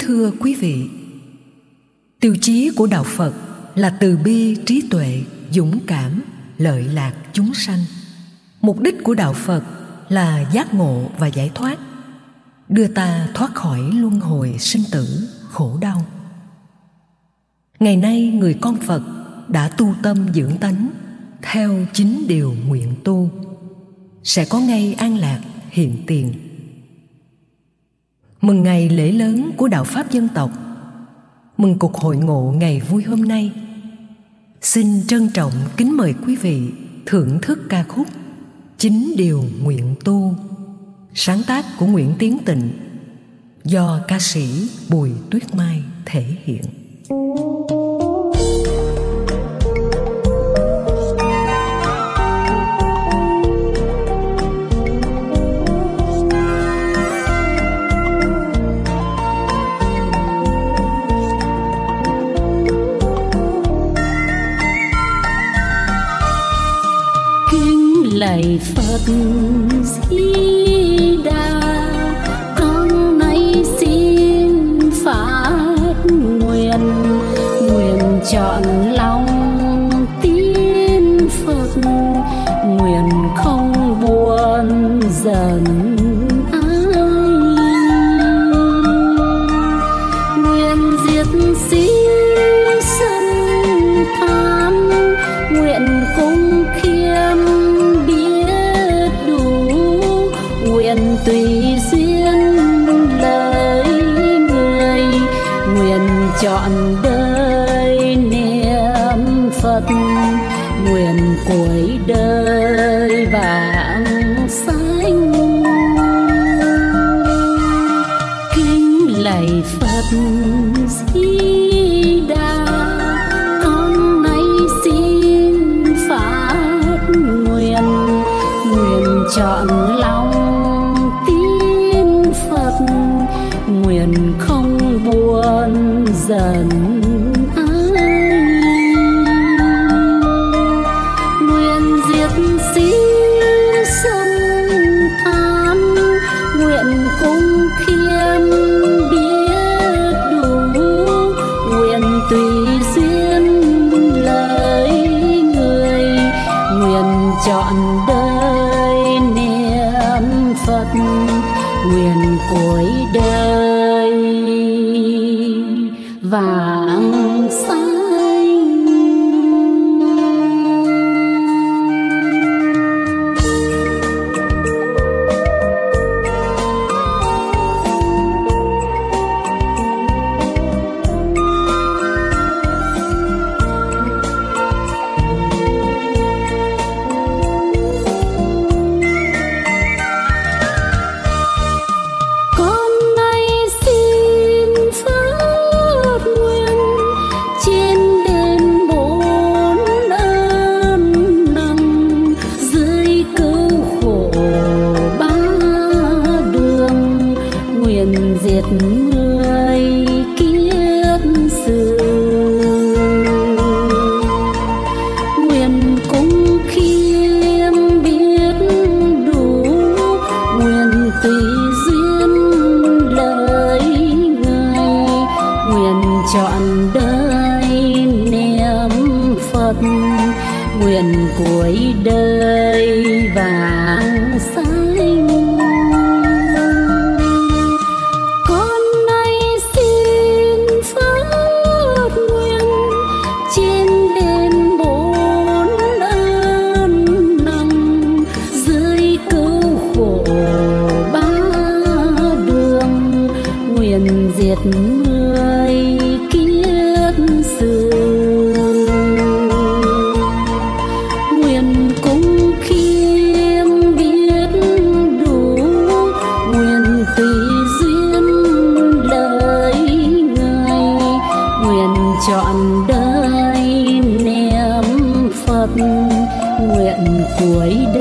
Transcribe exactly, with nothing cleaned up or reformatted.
thưa quý vị, tiêu chí của đạo Phật là từ bi, trí tuệ, dũng cảm, lợi lạc chúng sanh. Mục đích của đạo Phật là giác ngộ và giải thoát, đưa ta thoát khỏi luân hồi sinh tử, khổ đau. Ngày nay người con Phật đã tu tâm dưỡng tánh theo chín điều nguyện tu, sẽ có ngay an lạc hiện tiền. Mừng ngày lễ lớn của đạo Pháp dân tộc, mừng cuộc hội ngộ ngày vui hôm nay. Xin trân trọng kính mời quý vị thưởng thức ca khúc Chín điều nguyện tu, sáng tác của Nguyễn Tiến Tịnh, do ca sĩ Bùi Tuyết Mai thể hiện. Lạy Phật Di Đà, con nay xin phát nguyện, nguyện chọn lòng tin Phật, nguyện không buồn giận ai, nguyện diệt sinh sân tham, nguyện cung khiêm tùy duyên lời người, nguyện chọn đời niệm Phật, nguyện cuối đời vãng sanh. Kính lạy Phật Di Đà, con nay xin phát nguyện, nguyện chọn lòng nguyện không buồn giận ai, nguyện diệt sinh sân tham, nguyện cung khiêm biết đủ, nguyện tùy duyên lời người, nguyện chọn đời niệm Phật, nguyện cuối đời vãng sanh. Diệt người kiết sử, nguyện cung khiêm biết đủ, nguyện tùy duyên lời người, nguyện chọn đời niệm Phật, nguyện cuối đời vãng sanh. Diệt người kiết sử, nguyện cung khiêm biết đủ, nguyện tùy duyên lời người, nguyện chọn đời niệm Phật, nguyện cuối